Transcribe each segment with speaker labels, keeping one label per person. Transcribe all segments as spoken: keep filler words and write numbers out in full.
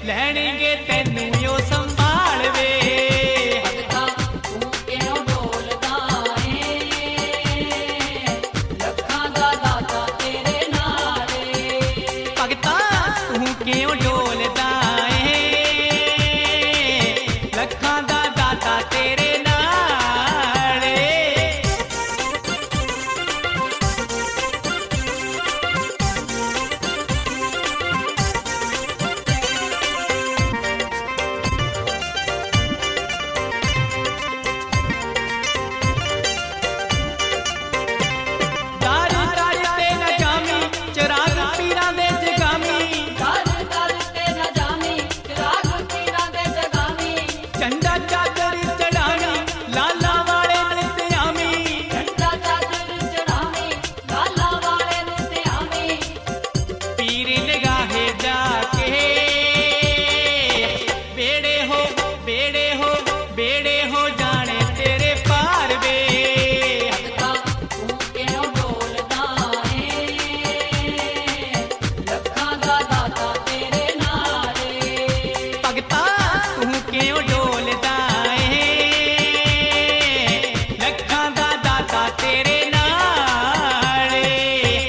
Speaker 1: ਲੈਣਗੇ ਤੈਨੂੰ ਉਹ ਸੰਭਾਲ ਵੇ।
Speaker 2: ਭਗਤਾ ਤੂੰ ਕਿਉਂ ਡੋਲਦਾ ਏ, ਲੱਖਾਂ ਦਾ ਦਾਤਾ ਤੇਰੇ ਨਾਲ ਏ।
Speaker 1: ਭਗਤਾ ਤੂੰ ਕਿਉਂ ਡੋਲਦਾ ਏ, ਲੱਖਾਂ ਦਾ ਦਾਤਾ ਤੇਰੇ ਨਾਲ ਏ। ਦਰ ਦਰ ਤੇ ਨਾ ਜਾਵੀਂ, ਚਿਰਾਗ ਪੀਰਾਂ ਦੇ ਜਗਾਵੀਂ।
Speaker 2: ਦਰ ਦਰ ਤੇ ਨਾ ਜਾਵੀਂ, ਚਿਰਾਗ ਪੀਰਾਂ ਦੇ ਜਗਾਵੀਂ।
Speaker 1: ਝੰਡਾ ਚਾਦਰ ਚੜਾਵੀਂ, ਲਾਲਾਂ ਵਾਲੇ ਨੂੰ ਤੇ ਆਵੀਂ।
Speaker 2: ਝੰਡਾ ਚਾਦਰ ਚੜਾਵੀਂ, ਲਾਲਾਂ ਵਾਲੇ ਨੂੰ ਤੇ ਆਵੀਂ।
Speaker 1: ਪੀਰ ਨਿਗਾਹੇ ਜਾ ਕੇ ਬੇੜੇ ਹੋ ਬੇੜੇ ਹੋ ਬੇੜੇ ਹੋ ਜਾਣੇ ਤੇਰੇ ਪਾਰ ਵੇ।
Speaker 2: ਭਗਤਾ ਤੂੰ ਕਿਉਂ ਡੋਲਦਾ ਏ, ਲੱਖਾਂ ਦਾ ਦਾਤਾ ਤੇਰੇ ਨਾਲ ਏ।
Speaker 1: ਭਗਤਾ ਤੂੰ ਕਿਉਂ ਡੋਲਦਾ ਏ, ਲੱਖਾਂ ਦਾ ਦਾਤਾ ਤੇਰੇ ਨਾਲ ਏ।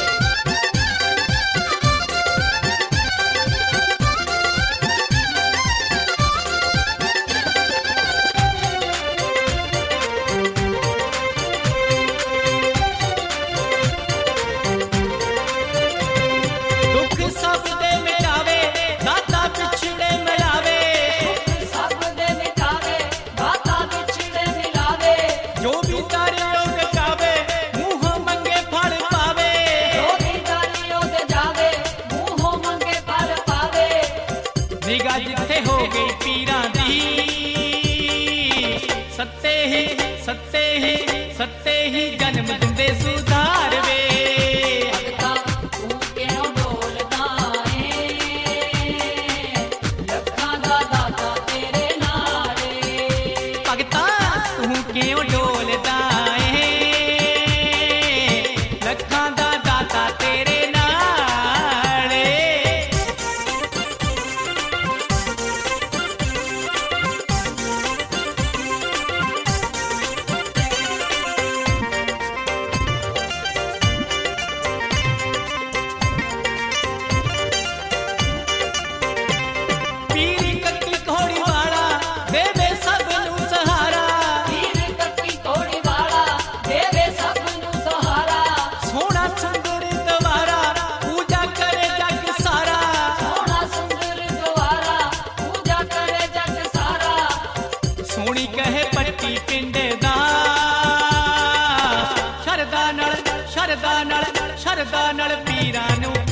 Speaker 1: ਦੁੱਖ ਸਭ ਦੇ ਮਿਟਾਵੇ, ਦਾਤਾ ਪਿਛੜੇ ਮਿਲਾਵੇ।
Speaker 2: ਸਭ ਦੇ ਮਿਟਾਵੇ, ਦਾਤਾ ਵਿਛੜੇ ਮਿਲਾਵੇ।
Speaker 1: ਜੋ ਵੀ ਤਾਰਿਓ ਗਾਵੇ, ਮੂੰਹੋਂ ਮੰਗੇ ਫਲ ਪਾਵੇ।
Speaker 2: ਜੋ ਵੀ ਦਾਰੀ ਉਹਦੇ ਜਾਵੇ, ਮੂੰਹੋਂ ਮੰਗੇ ਫਲ ਪਾਵੇ।
Speaker 1: ਨਿਗਾਹ ਜਿੱਥੇ ਹੋ ਗਈ ਪੀਰਾਂ ਦੀ, ਸੱਤੇ ਹੀ ਸੱਤੇ ਹੀ ਸੱਤੇ ਹੀ ਜਨਮ ਦਿੰਦੇ ਸੁਧਾਰ ਵੇ।
Speaker 2: ਭਗਤਾ ਤੂੰ ਕਿਉਂ ਡੋਲਦਾ ਏ, ਲੱਖਾਂ ਦਾ ਦਾਤਾ ਤੇਰੇ ਨਾਲ ਏ।
Speaker 1: ਭਗਤਾ ਤੂੰ ਕਿਉਂ ਡੋਲਦਾ ਏ, ਲੱਖਾਂ ਦਾ ਦਾਤਾ ਤੇਰੇ ਨਾਲ ਏ। ਪੀਰੀ ਕੱਟੀ ਘੋੜੀ ਵਾਲਾ ਦੇਵੇ ਸਭ ਨੂੰ ਸਹਾਰਾ।
Speaker 2: ਪੀਰ ਕੱਟੀ ਘੋੜੀ ਵਾਲਾ ਦੇਵੇ ਸਭ ਨੂੰ ਸਹਾਰਾ।
Speaker 1: ਸੋਹਣਾ ਸੁੰਦਰ ਦਵਾਰਾ ਪੂਜਾ ਕਰੇ ਜਗ ਸਾਰਾ।
Speaker 2: ਸੋਹਣਾ ਸੁੰਦਰ ਦੁਆਰਾ ਪੂਜਾ ਕਰੇ ਜਗ ਸਾਰਾ।
Speaker 1: ਸੋਹਣੀ ਕਹੇ ਪੱਟੀ ਪਿੰਡ ਦਾ, ਸ਼ਰਦਾ ਨਾਲ ਸ਼ਰਦਾ ਨਾਲ ਸ਼ਰਦਾ ਨਾਲ ਪੀਰਾਂ ਨੂੰ